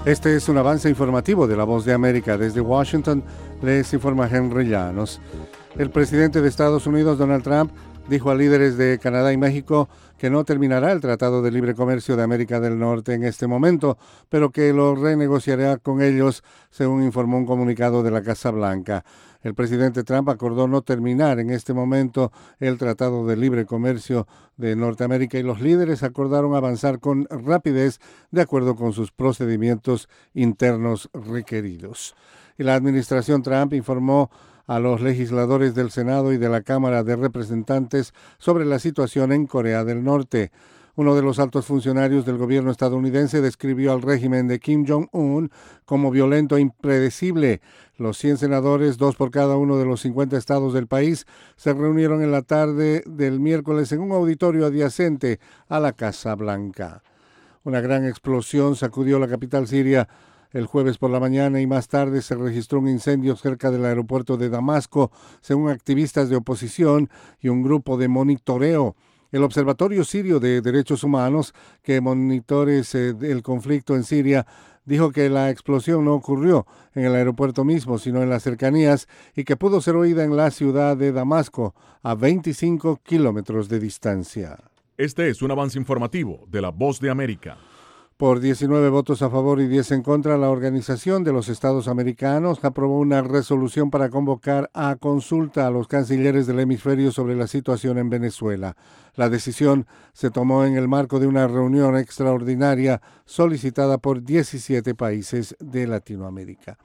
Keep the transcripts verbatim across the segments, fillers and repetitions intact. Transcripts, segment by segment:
Este es un avance informativo de La Voz de América. Desde Washington les informa Henry Llanos. El presidente de Estados Unidos, Donald Trump, dijo a líderes de Canadá y México que no terminará el Tratado de Libre Comercio de América del Norte en este momento, pero que lo renegociará con ellos, según informó un comunicado de la Casa Blanca. El presidente Trump acordó no terminar en este momento el Tratado de Libre Comercio de Norteamérica y los líderes acordaron avanzar con rapidez de acuerdo con sus procedimientos internos requeridos. Y la administración Trump informó a los legisladores del Senado y de la Cámara de Representantes sobre la situación en Corea del Norte. Uno de los altos funcionarios del gobierno estadounidense describió al régimen de Kim Jong-un como violento e impredecible. Los cien senadores, dos por cada uno de los cincuenta estados del país, se reunieron en la tarde del miércoles en un auditorio adyacente a la Casa Blanca. Una gran explosión sacudió la capital siria el jueves por la mañana y más tarde se registró un incendio cerca del aeropuerto de Damasco, según activistas de oposición y un grupo de monitoreo. El Observatorio Sirio de Derechos Humanos, que monitorea el conflicto en Siria, dijo que la explosión no ocurrió en el aeropuerto mismo, sino en las cercanías y que pudo ser oída en la ciudad de Damasco, a veinticinco kilómetros de distancia. Este es un avance informativo de La Voz de América. Por diecinueve votos a favor y diez en contra, la Organización de los Estados Americanos aprobó una resolución para convocar a consulta a los cancilleres del hemisferio sobre la situación en Venezuela. La decisión se tomó en el marco de una reunión extraordinaria solicitada por diecisiete países de Latinoamérica.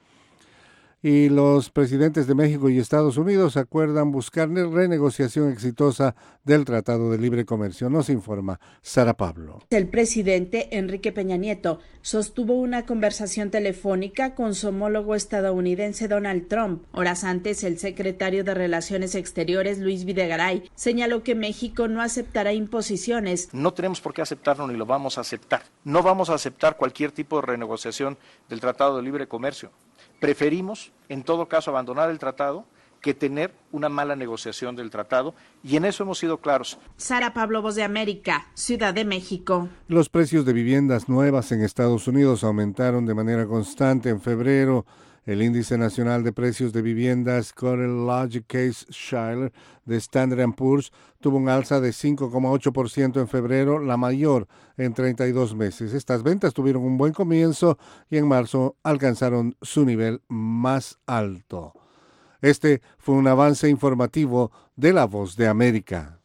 Y los presidentes de México y Estados Unidos acuerdan buscar renegociación exitosa del Tratado de Libre Comercio. Nos informa Sara Pablo. El presidente Enrique Peña Nieto sostuvo una conversación telefónica con su homólogo estadounidense Donald Trump. Horas antes, el secretario de Relaciones Exteriores, Luis Videgaray, señaló que México no aceptará imposiciones. No tenemos por qué aceptarlo ni lo vamos a aceptar. No vamos a aceptar cualquier tipo de renegociación del Tratado de Libre Comercio. Preferimos, en todo caso, abandonar el tratado que tener una mala negociación del tratado, y en eso hemos sido claros. Sara Pablo, Voz de América, Ciudad de México. Los precios de viviendas nuevas en Estados Unidos aumentaron de manera constante en febrero. El índice nacional de precios de viviendas CoreLogic Case-Shiller de Standard and Poor's tuvo un alza de cinco coma ocho por ciento en febrero, la mayor en treinta y dos meses. Estas ventas tuvieron un buen comienzo y en marzo alcanzaron su nivel más alto. Este fue un avance informativo de La Voz de América.